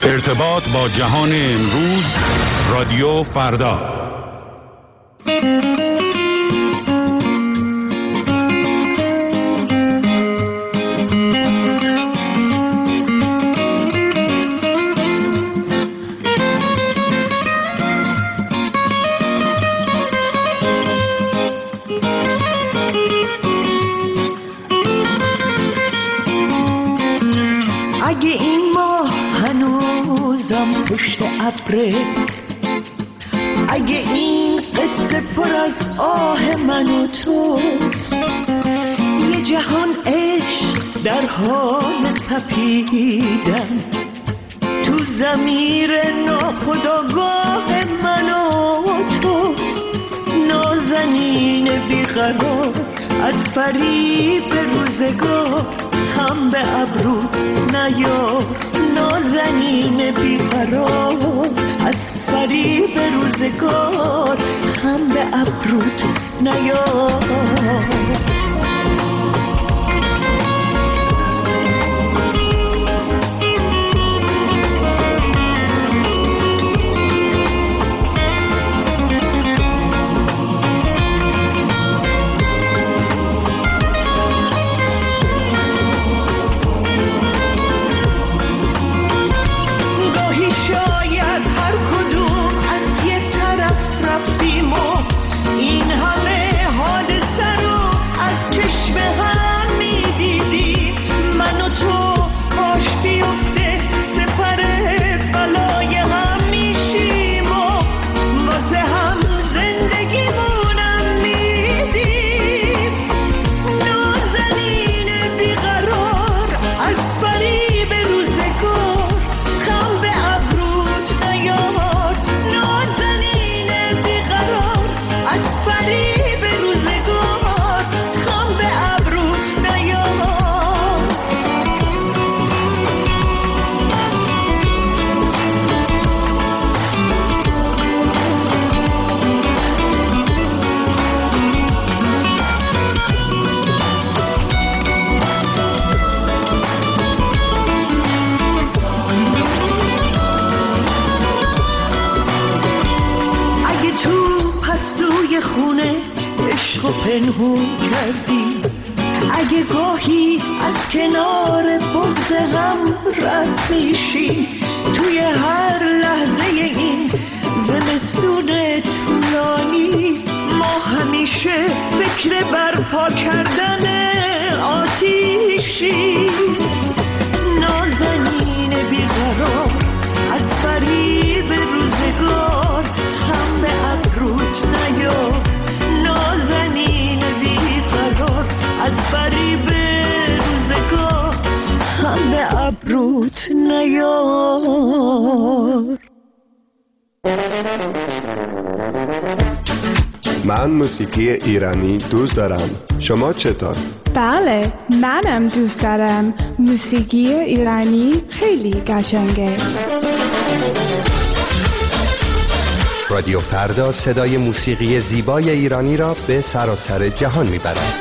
ارتباط با جهان امروز، رادیو فردا. اگه این ماه هنوزم پشت ابره، اگه این قصه پر از آه من و توست، یه جهان عشق در حال تپیدن تو ضمیر ناخودآگاه من و توست، نازنین بیقرار از فریب روزگار، خم به ابرو نیار، نازنین بیقرار از فریب روزگار، خم به ابروت نیار. پنهون کردی، اگه گاهی از کنار بغض هم رد میشی، توی هر لحظه این زمستون طولانی ما همیشه فکر برپا کردن آتیشی، نازنین بیقرار از فریب روزگار، خم به ابروت نیار، نازنین بیقرار از فریب روزگار، خم به ابروت نیار. من موسیقی ایرانی دوست دارم. شما چطور؟ بله، منم دوست دارم. موسیقی ایرانی خیلی قشنگه. رادیو فردا صدای موسیقی زیبای ایرانی را به سراسر جهان میبرد.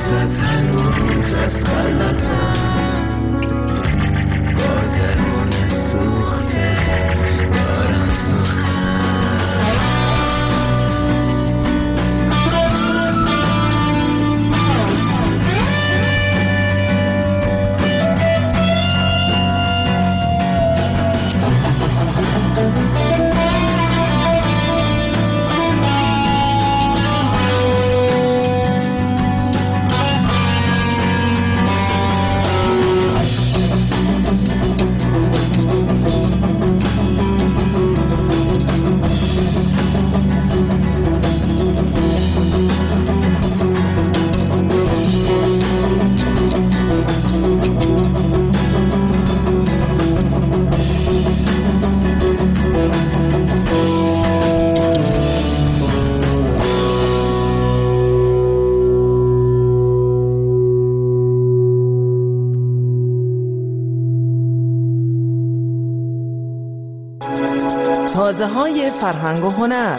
روزت هنوز از خلطم با درون سوخته دارم سخن. تازه‌های فرهنگ و هنر.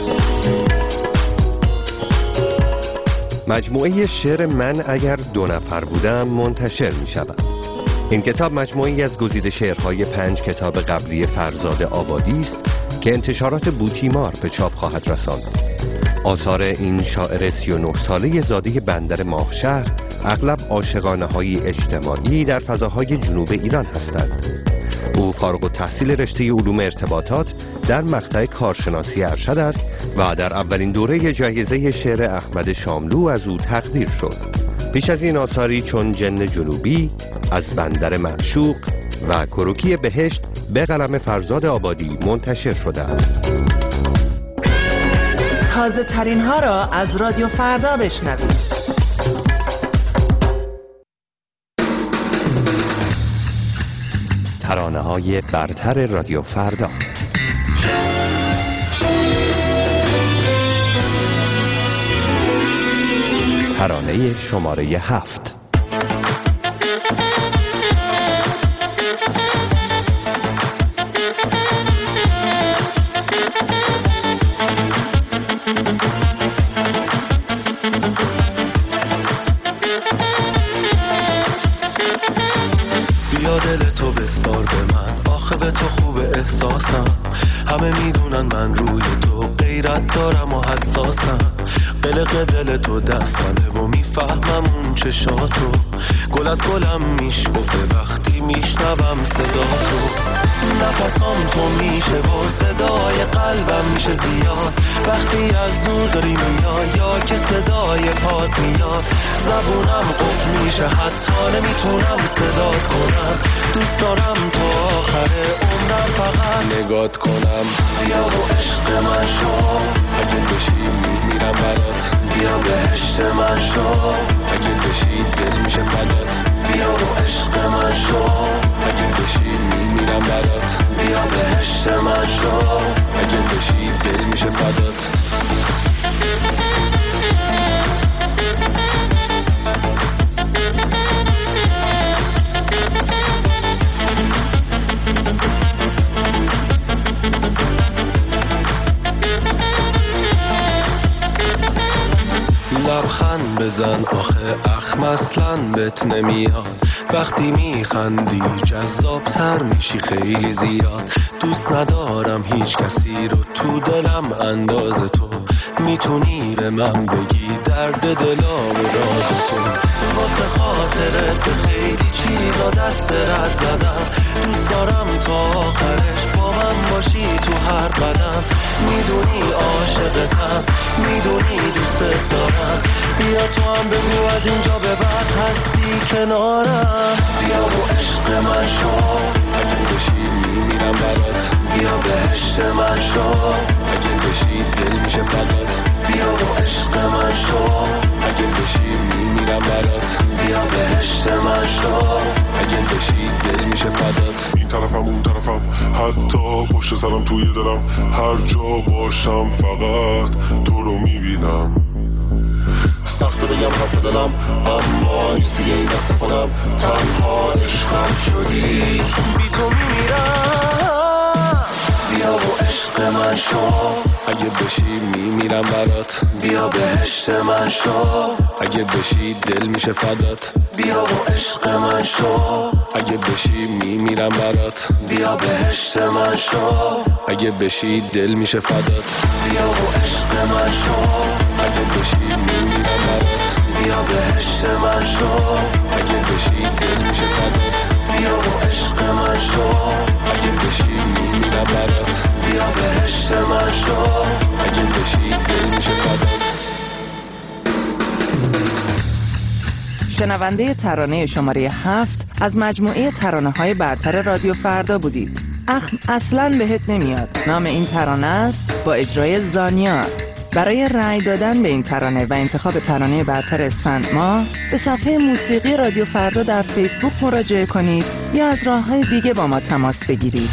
مجموعه شعر من اگر 2 نفر بودم منتشر می شود. این کتاب مجموعی از گزیده شعرهای 5 کتاب قبلی فرزاد آبادی است که انتشارات بوتیمار به چاپ خواهد رساند. آثار این شاعر 39 ساله زاده بندر ماهشهر اغلب عاشقانه‌های اجتماعی در فضاهای جنوب ایران هستند. او فارغ التحصیل رشته علوم ارتباطات در مقطع کارشناسی ارشد است و در اولین دوره جایزه شعر احمد شاملو از او تقدیر شد. پیش از این آثاری چون جن جنوبی، از بندر معشوق و کروکی بهشت به قلم فرزاد آبادی منتشر شده است. تازه ترین ها را از رادیو فردا بشنوید. ترانه‌های برتر رادیو فردا. ترانه شماره 7. بیا دل تو بسپار به من، آخه به تو خوب احساسم. همه میدونن من روی تو غیرت دارم و حساسم. قلق دل تو دستمه و میفهمم اون چشاتو. گل از گلم میشکفه وقتی میشنوم صدا تو. نفسام تو میشه و صدای قلبم میشه زیاد وقتی از دور داری میای یا که صدای پات میاد. زبونم قفل میشه حتی نمیتونم صدات کنم. دوست دارم تا آخر عمرم فقط نگات کنم. بیا و عشق من شو، اگه بشی میمیرم برات. بیا بهشت من شو، اگه بشی دل میشه فدات. بیا و عشق من شو، اگه بشی میمیرم برات. بیا بهشت من شو، اگه بشی دل میشه فدات. لبخند بزن آخه اخم اصلا بهت نمیاد. وقتی میخندی جذابتر میشی خیلی زیاد. دوست ندارم هیچ کسی رو تو دلم انداز تو. میتونی به من بگی درد دلا و راز تو. واسه خاطرت به خیلی چیزا دست رد زدم. دوست دارم تا آخرش با من باشی تو هر قدم. میدونی عاشقتم، میدونی دوست دارم. بیا تو هم بگو از اینجا به بعد هستی کنارم. بیا و عشق من شو، اگه بشی میمیرم برات. بیا بهشت من شو، اگه بشی دل میشه فدات. بیا و عشق من شو، اگه بشی میمیرم برات. بیا بهشت من شو، اگه بشی دل میشه فدات. این طرفم اون طرفم حتی پشت سرم توی دلم. هر جا باشم فقط تو رو میبینم. سخته بگم حرف دلم اما نیستی این دست خودم. تنها عشقم شدی، بی تو میمیرم. بیا و عشق من شو، اگه بشی میمیرم برات، بیا بهشت من شو، اگه بشی دل میشه فدات، بیا و عشق من شو، اگه بشی میمیرم برات، بیا بهشت من شو، اگه بشی دل میشه فدات، بیا و عشق من شو، اگه بشی میمیرم برات، بیا بهشت من شو، اگه بشی دل میشه فدات، بیا و عشق من شو، اگه بشی میمیرم برات، بیا بهشت من شو، اگه بشی دل میشه فدات. شنونده ترانه شماره 7 از مجموعه ترانه‌های برتر رادیو فردا بودید. اصلاً بهت نمیاد نام این ترانه است، با اجرای زانیا. برای رأی دادن به این ترانه و انتخاب ترانه برتر اسفند ماه به صفحه موسیقی رادیو فردا در فیسبوک مراجعه کنید یا از راه‌های دیگه با ما تماس بگیرید.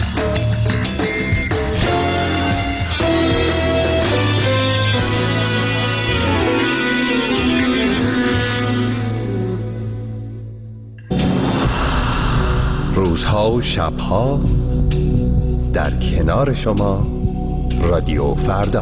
روزها و شبها در کنار شما رادیو فردا.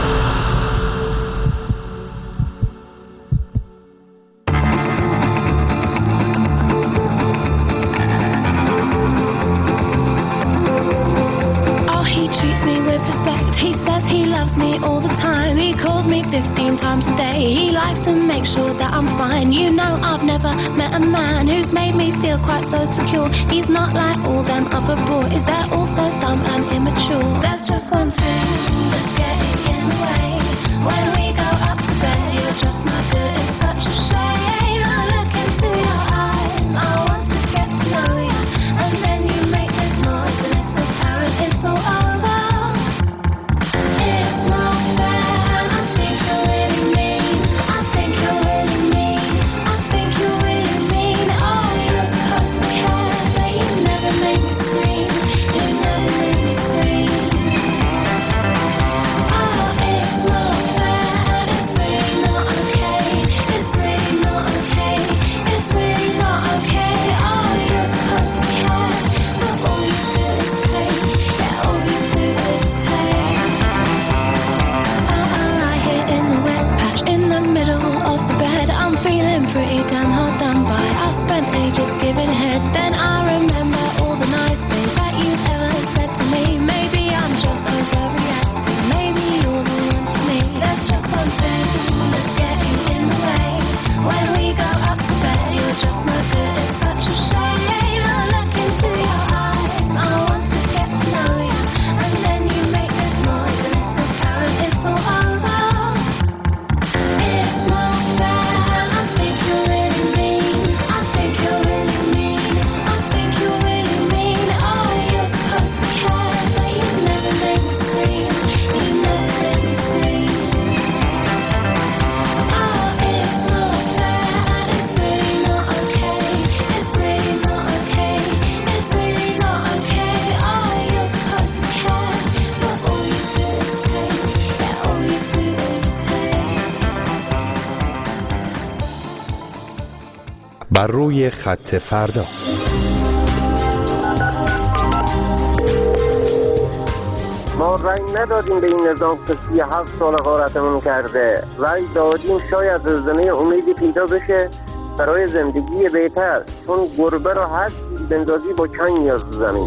Me all the time, he calls me 15 times a day, he likes to make sure that I'm fine. You know I've never met a man who's made me feel quite so secure. He's not like all them other boys, they're all so dumb and immature. There's just one thing that's getting in the way. When we go up to bed, you're just no good, it's such a shame. I look into your eyes, I want to get to know you, and then you make this noise and it's apparent it's all over. بر روی خط فردا. ما رأی ندادیم به این نظام که 37 سال غارتمون کرده. رأی دادیم شاید زمین امیدی پیدا بشه برای زندگی بهتر، چون گربه رو هر چیز بندازی با چنگ میاد زمین.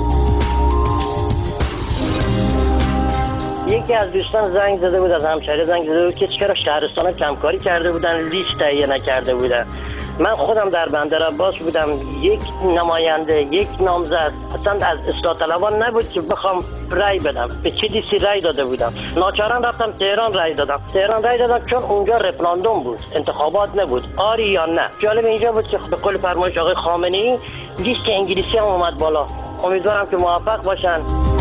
یکی از دوستان زنگ زده بود، از همشهری زنگ زده بود که چرا شهرستان کمکاری کرده بودن، لیست تهیه نکرده بودن. من خودم در بندرعباس بودم، یک نماینده، یک نامزد اصلا از اصلاح طلبان نبود که بخوام رأی بدم. به چه دیسی رأی داده بودم؟ ناچارن رفتم تهران رأی دادم. تهران رأی دادم چون اونجا رفراندوم بود، انتخابات نبود، آری یا نه. جالب اینجا بود که به قول فرمایش آقای خامنه‌ای لیست انگلیسی هم اومد بالا. امیدوارم که موفق باشن.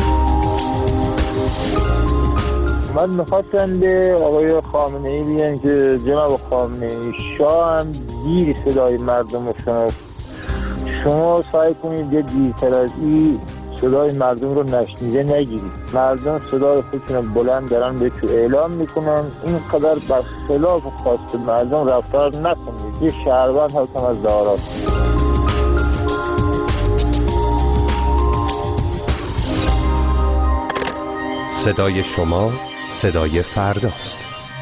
من میخواستم به آقای خامنه‌ای بگم که جناب خامنه‌ای، شاه هم دیر صدای مردم رو شنفت. شما سعی کنید یه دیرتر از این صدای مردم رو نشنیده نگیرید. مردم صدای خودشون رو بلند دارن به تو اعلام میکنن، اینقدر بر خلاف خواست مردم رفتار نکنید. یه شهروند هستم از دارات. صدای شما صدای فرداست.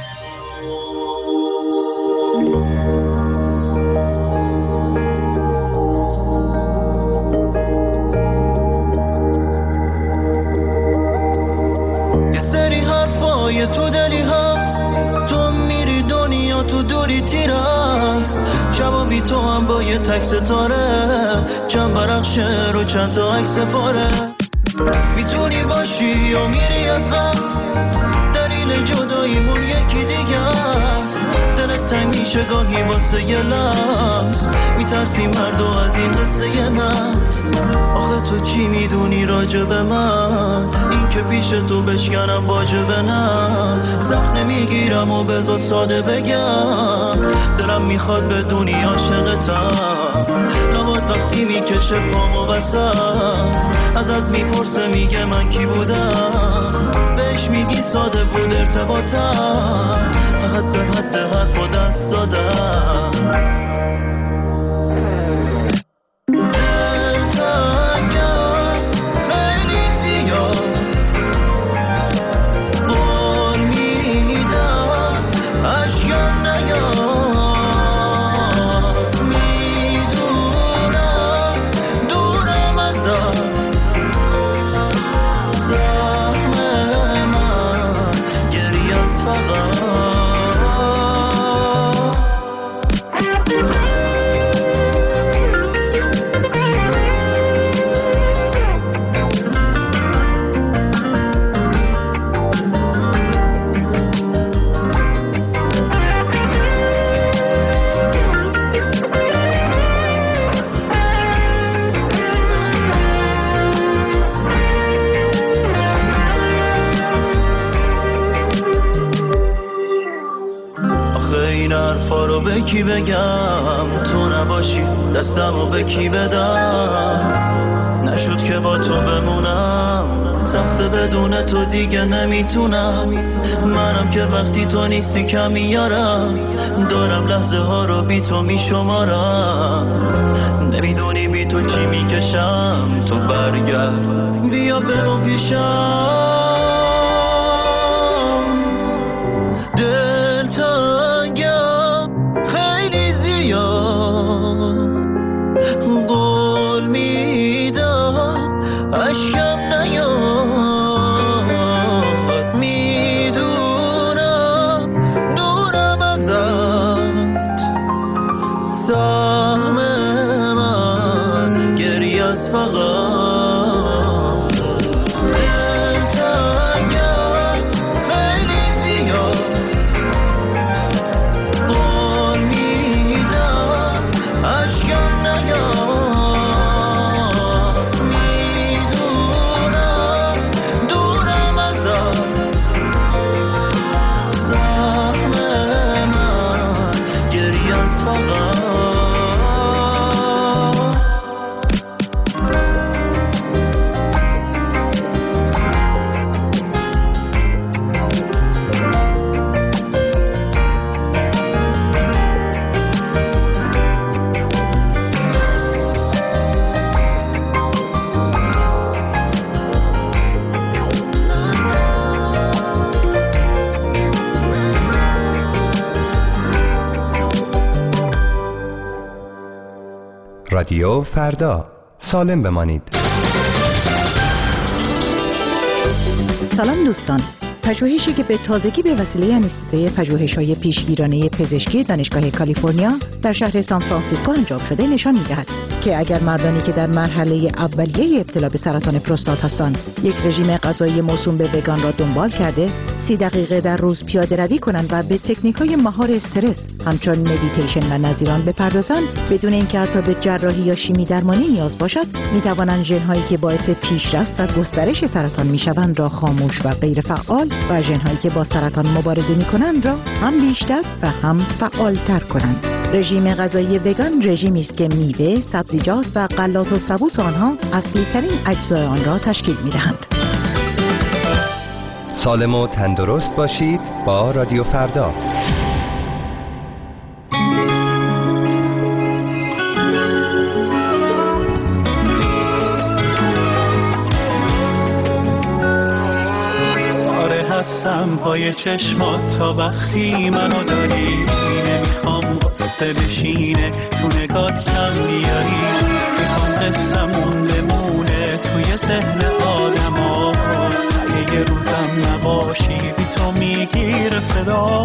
یه سری حرفای تو دلی هست، تو میری دنیا تو دوری تیر هست، جوابی تو هم با یه تک ستاره، چند برخشه رو چند تا عکس پاره. میتونی باشی یا میری از قصد، دلیل جداییمون یکی دیگه است. دلت تنگ میشه گاهی واسه یه لحظ، میترسی مردو از این قصه یه نفس. آخه تو چی میدونی راجع به من، این که پیش تو بشکنم واجبه نه. سخت نمیگیرم و بذار ساده بگم، دلم میخواد بدونی عاشقتم. لابد وقتی میکشه پامو وسط، ازت میپرسه میگه من کی بودم، بهش میگی ساده بود ارتباطم، فقط به حد حرف و دست دادم. به کی بگم تو نباشی، دستمو به کی بدم، نشد که با تو بمونم، سخته بدون تو دیگه نمیتونم. منم که وقتی تو نیستی کم میارم، دارم لحظه ها رو بی تو میشمارم. نمیدونی بی تو چی میکشم، تو برگرد بیا بمون پیشم. دل تنگم خیلی زیاد، قول میدم عشقم نیاد، میدونم دورم ازت، سهم من گریه از فقط. رادیو فردا، سالم بمانید. سلام دوستان، پژوهشی که به تازگی به وسیله انستیتوی پژوهش‌های پیشگیرانه پزشکی دانشگاه کالیفرنیا در شهر سان فرانسیسکو انجام شده نشان می‌دهد که اگر مردانی که در مرحله اولیه ابتلا به سرطان پروستات هستند یک رژیم غذایی موسوم به وگان را دنبال کرده 30 دقیقه در روز پیاده روی کنند و به تکنیک‌های مهار استرس همچون مدیتیشن و نظیران بپردازند، بدون اینکه حتی به جراحی یا شیمی درمانی نیاز باشد، می‌توانند ژن‌هایی که باعث پیشرفت و گسترش سرطان می‌شوند را خاموش و غیر فعال و ژن‌هایی که با سرطان مبارزه می‌کنند را هم بیشتر و هم فعال‌تر کنند. رژیم غذایی وگان رژیمی است که میوه، سبزیجات و غلات و سبوس آنها اصلی‌ترین اجزای آن را تشکیل می‌دهند. سالم و تندرست باشید با رادیو فردا. بستم پای چشمات تا وقتی منو داری، نمیخوام قصه بشینه تو نگات کم بیاری، میخوام قصمون بمونه توی ذهن آدم ها، یه روزم نباشی بی تو میگیره صدا،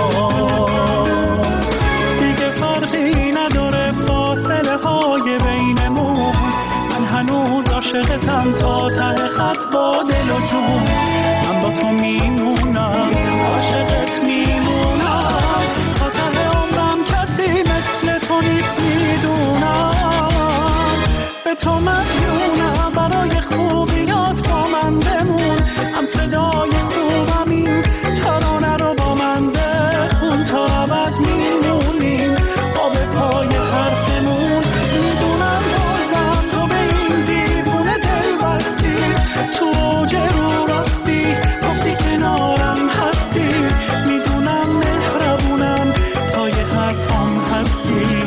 دیگه فرقی نداره فاصله های بینمون، من هنوز عاشقتم تا ته خط با دل و جون، من با تو میمونم عاشقت میمونم تا ته عمرم، کسی مثل تو نیست میدونم، به تو مدیونم برای خوبیات با من بمون، هم صدای خوبم این ترانه رو با من بخون تا ابد میمونیم با به پای حرفمون، میدونم بازم تو به این دیوونه دل بستی، تو اوج رو راستی گفتی کنارم هستی، میدونم مهربونم پای حرفام هستی.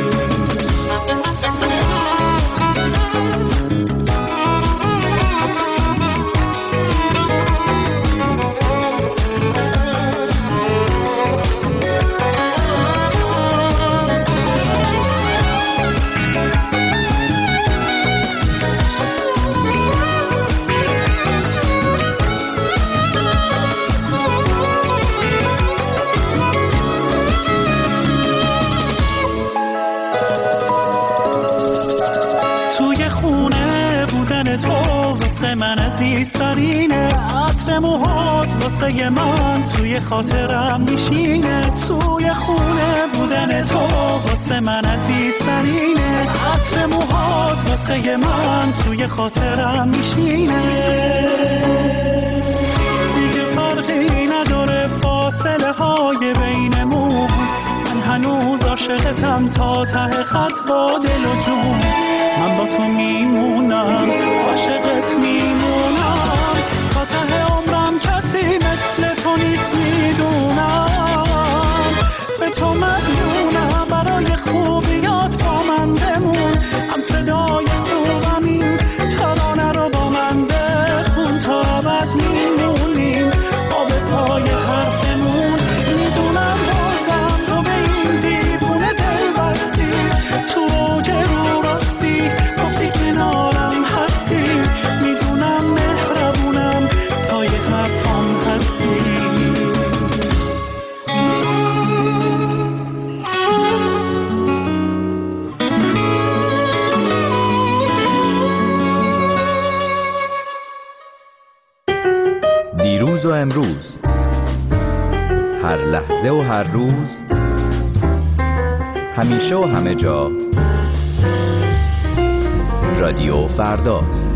توی خونه بودن تو واسه من عزیزترینه، عطر موهات واسه من توی خاطرم میشینه، توی خونه بودن تو واسه من عزیزترینه، عطر موهات واسه من توی خاطرم میشینه، دیگه فرقی نداره فاصله های بینمون، من هنوز عاشقتم تا ته خط با دل و جون، من با تو میمونم عاشقت میمونم تا ته عمرم، کسی مثل تو نیست میدونم، به تو مدیونم برای خوبیات با من بمون، هم صدای خوبم این ترانه رو با من بخون تا ابد میمونیم با به پای حرفمون، میدونم بازم تو به این دیوونه دل بستی، تو اوج رو راستی گفتی کنارم هستی، میدونم مهربونم پای حرفام هستی. دیروز و امروز، هر لحظه و هر روز، همیشه و همه جا، رادیو فردا.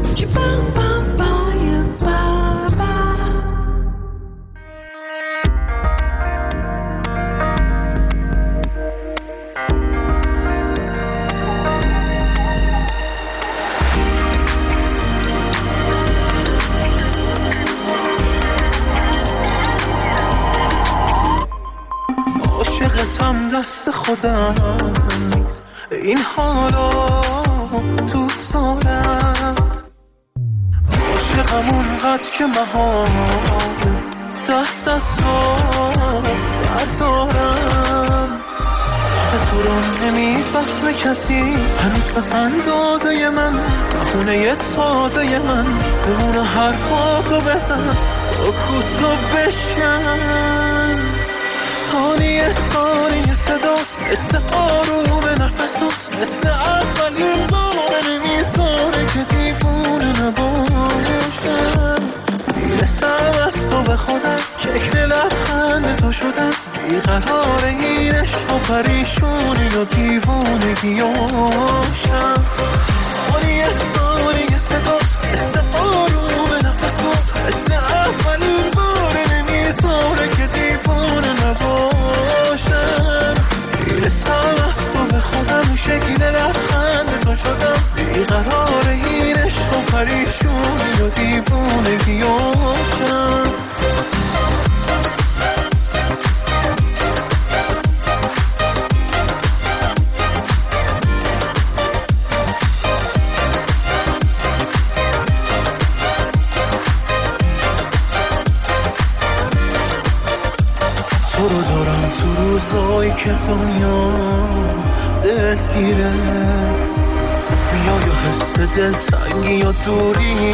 عاشقتم دست خودم نیست، این حالا دوست دارم، عاشقم اونقدر که محال دست از تو بردارم، آخه تو رو نمیفهمه کسی هنوز به اندازه من، بخونه تازه من بمونه حرفاتو بزن، سکوتو بشکن، ثانیه ثانیه صدات مثل آروم نفسات، مثل اولین بار نمیذاره که دیوونه نباشم، میرسم از تو به خودم، شکل لبخند تو شدم، بیقرار این عشق و پریشونی و دیوونگیاشم، ثانیه ثانیه صدات مثل آروم نفسات، مثل اولین بار نمیذاره که دیوونه نباشم، میرسم از تو به خودم، شکل لبخند تو شدم، بیقرار این عشق و پریشونی و دیوونگیاشم. روزایی که دنیا دلگیره یا حس دلتنگی یا دوری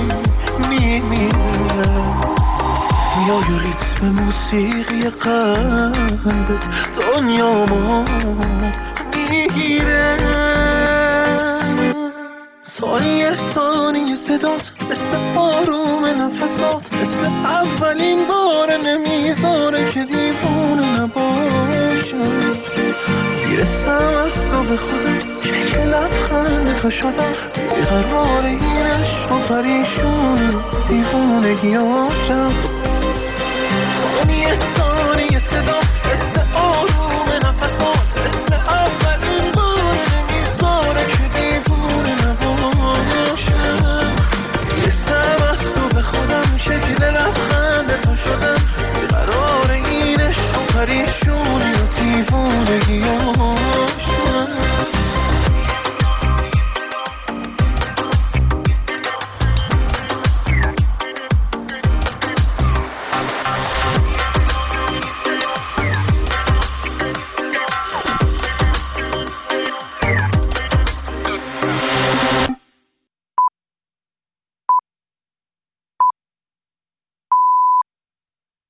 میمیره یا ریتم موسیقی قلبت دنیامو میگیره ثانیه ثانیه صدات مثل آروم نفسات مثل اولین بار نمیذاره که دیوونه نباشم میرسم از تو به خودم شکل لبخند تو شدم بیقرار این عشق و پریشون دیوونگی هاشم